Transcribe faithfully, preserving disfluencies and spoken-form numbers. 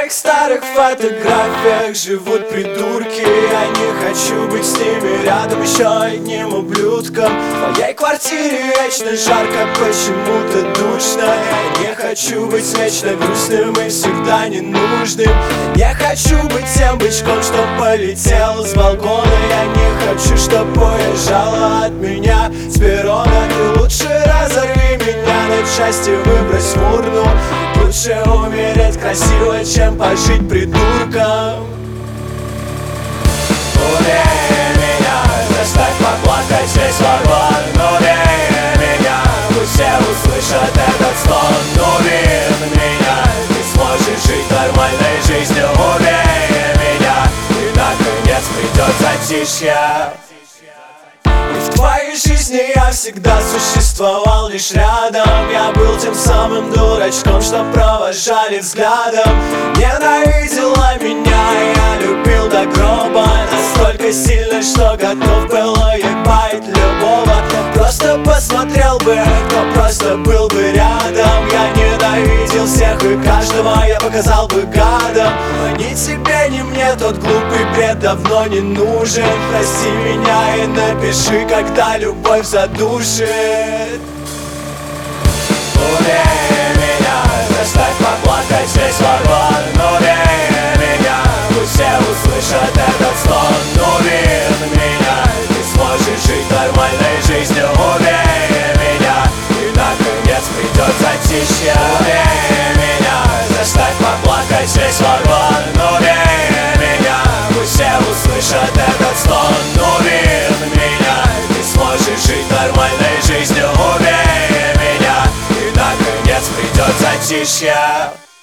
моих старых фотографиях живут придурки. Я не хочу быть с ними рядом еще одним ублюдком. В твоей квартире вечно жарко, почему-то душно. Я не хочу быть вечно грустным и всегда ненужным. Не хочу быть тем бычком, что полетел с балкона. Я не хочу, чтоб уезжала от меня с перрона. Ты лучше разорви меня на части, выбрось в урну. Лучше умереть красиво, чем пожить придурком. Убей меня, заставь поплакать весь вагон. Убей меня, пусть все услышат этот стон. Убей меня, ты сможешь жить нормальной жизнью. Убей меня, и наконец придет затишье. В твоей жизни я всегда существовал лишь рядом. Я был тем самым дурачком, что провожали взглядом. Ненавидела меня, я любил до гроба. Настолько сильно, что готов был уебать любого. Просто посмотрел бы, кто просто был бы рядом. Я ненавидел всех и каждого, я показал бы гадом. Но ни тебе, ни мне тот глупый бред давно не нужен. Прости меня и напиши, когда любовь задушит. Убей меня, заставь поплакать весь вагон. Убей меня, пусть все услышат этот стон. Убей меня, ты сможешь жить нормальной жизнью. Убей меня, и наконец придет затишье. Убей меня, заставь поплакать весь вагон. Убей меня, пусть все услышат этот стон. Убей меня, ты сможешь жить нормальной жизнью. Убей меня, и наконец придет затишье.